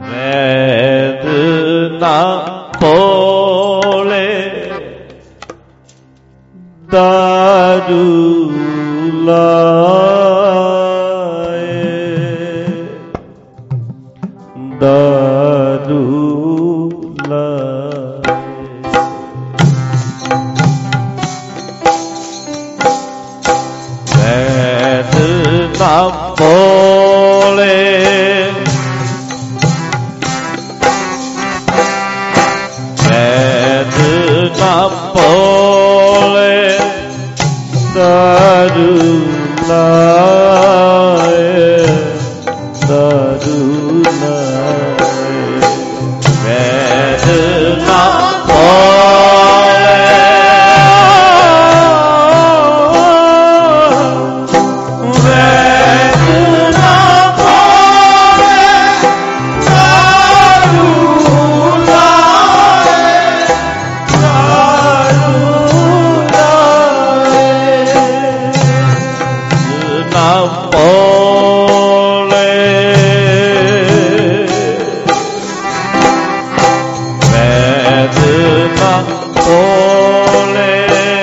ਵੈਦ ਨਾ ਭੋਲੇ ਦਾਰੂ ਲਾਏ, ਦਾਰੂ ਲਾਏ। ਵੈਦ ਨਾ ਭੋਲੇ ਨਾ ਭੋਲੇ ਦਾਰੂ ਲਾਏ, ਦਾਰੂ ਲਾਏ। ਵੈਦ ਨਾ ਭੋਲੇ, ਵੈਦ ਨਾ ਭੋਲੇ ਦਾਰੂ ਨਾ ਭੋਲੇ, ਵੈਦ ਨਾ ਭੋਲੇ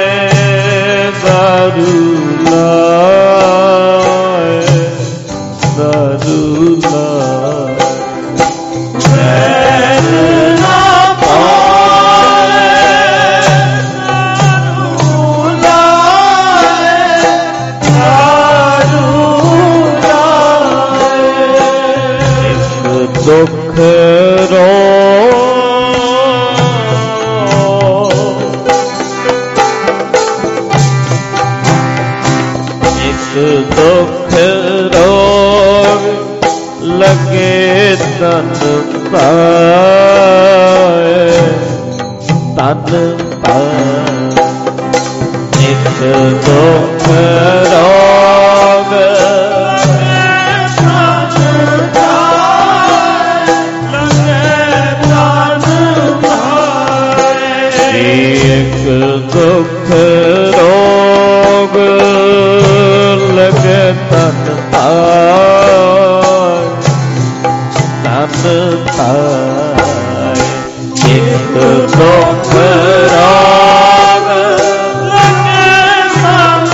ਦਾਰੂ ਲਾਏ, ਦਾਰੂ ਲਾਏ। ਵੈਦ ਨਾ ਭੋਲੇ ਦੁੱਖ ਇੱਕ ਦੁੱਖ ਰੋਗ ਲਗੇ ਤਨ ਪਾਏ, ਤਨ ਪਾਏ। ਇੱਕ ਦੁੱਖ ਰੋਗ ਇੱਕ ਦੁੱਖ ਰੋਗ ਲਗੇ ਤਨ ਪਾਏ, ਤਨ ਪਾਏ। ਇੱਕ ਦੁੱਖ ਰੋਗ ਲਗੇ ਤਨ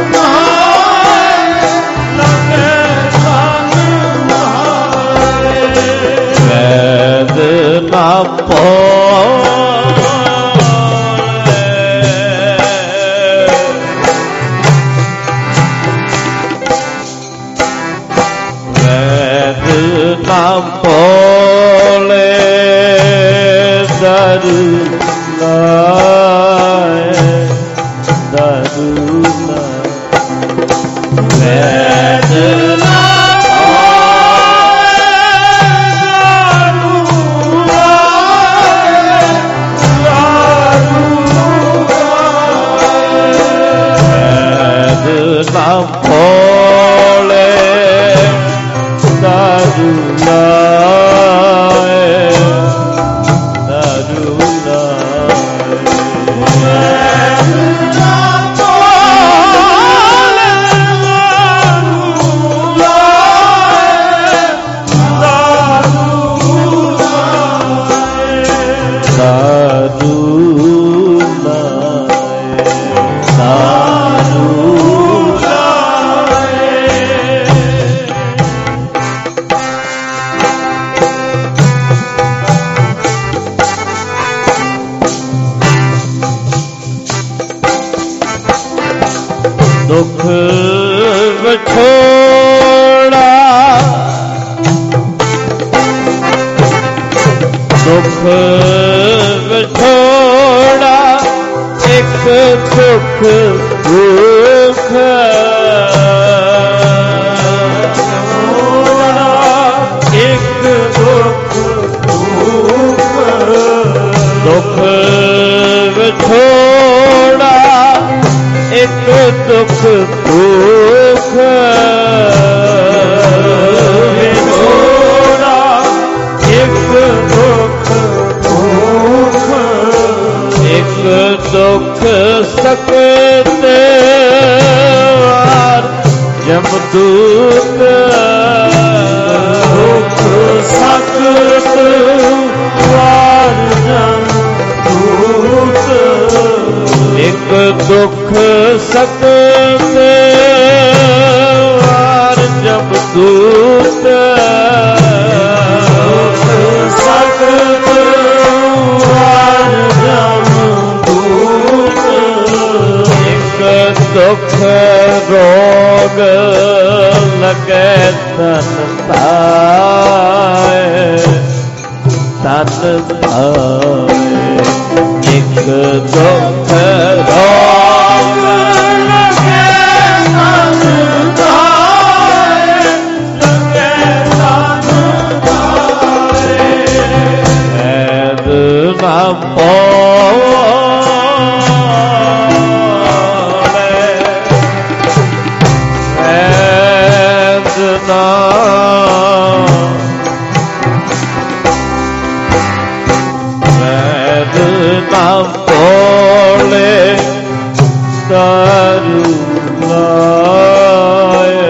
ਪਾਏ, ਲਗੇ ਤਨ ਪਾਏ। ਵੈਦ ਨਾ ਨਾ ਭੋਲੇ ਦਾਰੂ ਲਾਏ, ਦਾਰੂ ਲਾਏ। ਵੈਦ ਨਾ ਭੋਲੇ ਦਾਰੂ ਲਾਏ, ਦਾਰੂ ਲਾਏ। ਵੈਦ ਨਾ ਭੋਲੇ ਦਾਰੂ ਲਾਏ, ਦਾਰੂ ਲਾਏ। ਵੈਦ ਨਾ ਭੋਲੇ ਦਾਰੂ ਲਾਏ, ਦਾਰੂ ਲਾਏ, ਦਾਰੂ ਲਾਏ, ਦਾਰੂ ਦੁੱਖ ਵਿਛੋੜਾ, ਦੁੱਖ ਵਿਛੋੜਾ ਇੱਕ ਦੁੱਖ ਦੁੱਖ ਇੱਕ ਦੁੱਖ ਦੁੱਖ, ਦੁੱਖ ਵਿਛੋੜਾ ਇੱਕ ਦੁੱਖ ਦੁੱਖ ਵਿਛੋੜਾ, ਇੱਕ ਦੁੱਖ ਦੁੱਖ, ਇੱਕ ਦੁੱਖ ਸਕਤੇ ਵਾਰ ਜਮ ਦੂਤ ਇੱਕ ਦੁਖ ਸਕਤ ਵਾਰ ਜਮ ਦੂਤ ਸਕਤ ਵਾਰ ਜਮ ਦੂਤ ਇੱਕ ਦੁਖ ਰੋਗ ਲਗੈ ਤਨ ਧਾਇ ਤਨ ਧਾਇ ਇੱਕ ਦੁਖ ਰੋਗ ਲਗੈ ਤਨ ਧਾਇ ਲਗੈ ਤਨ ਧਾਇ ਐਦ ਨਾ ਵੈਦ ਨਾ ਪੋਲੇ ਦਾਰੂ ਲਾਏ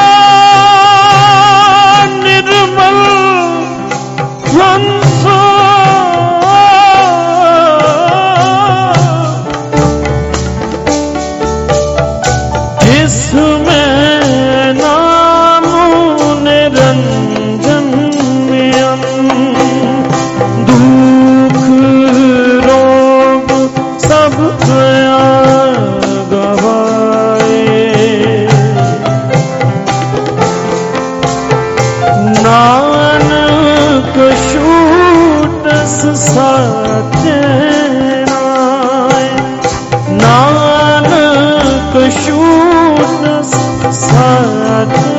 One soul. जिसमें नाम निरंजन दुख रोग सब गया गवाए नानक छूटस साचे नानक छूटस साचे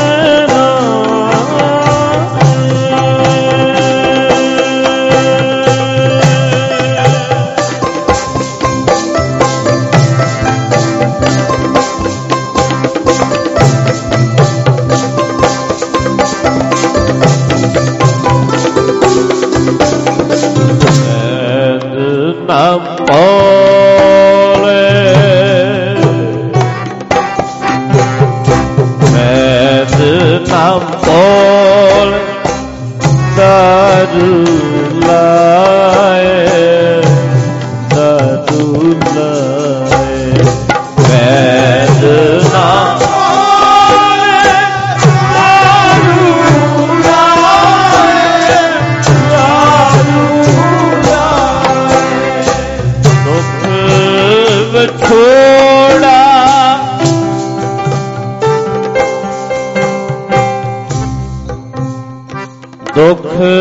दुख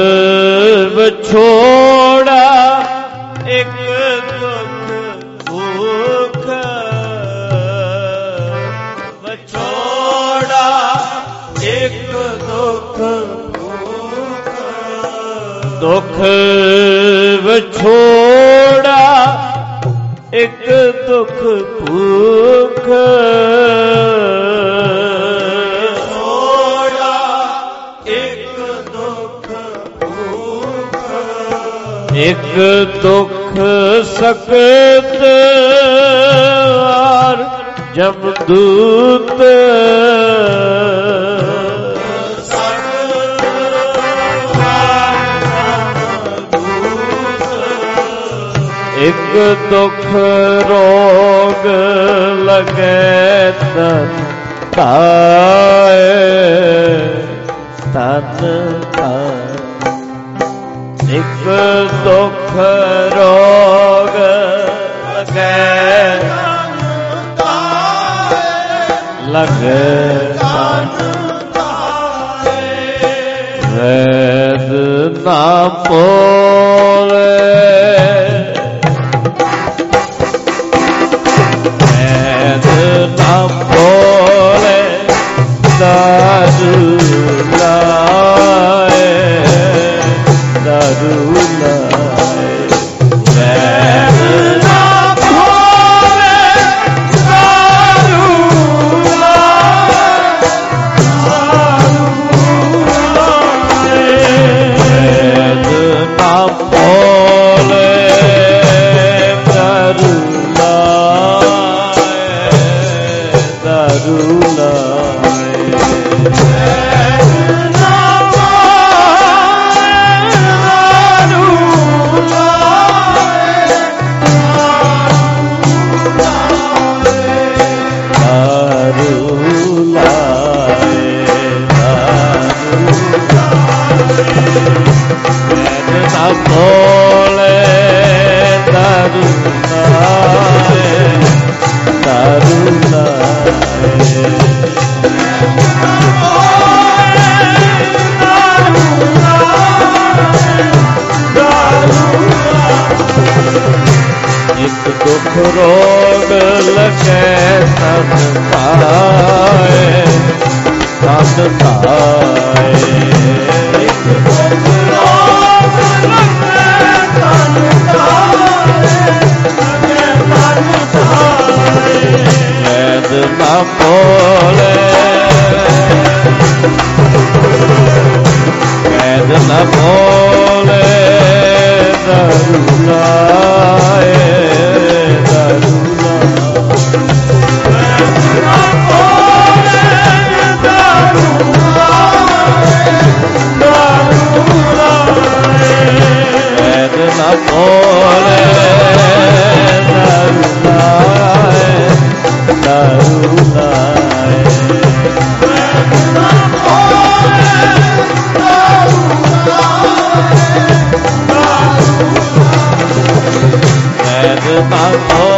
विछोड़ा एक दुख भूख विछोड़ा एक दुख भूख दुख विछोड़ा एक दुख भूख एक दुख सकत और जमदूत एक दुख रोग लगे तन ताए तन ताए एक दुख रोग लगे वेद ना बोले वेद ना बोले दारू लाए दारू लाए वेद ना बोले दारू लाए वेद ना बोले दारू लाए दारू बोले दारू लाए दारू लाए एक दुख रोग लगे तन ताए तन ताए एक दुख रोग लगे तन ताए तन ताए वेद न बोले वेद न बोले दारू लाए दारू वेद न बोले दारू लाए दारू लाए वैद ना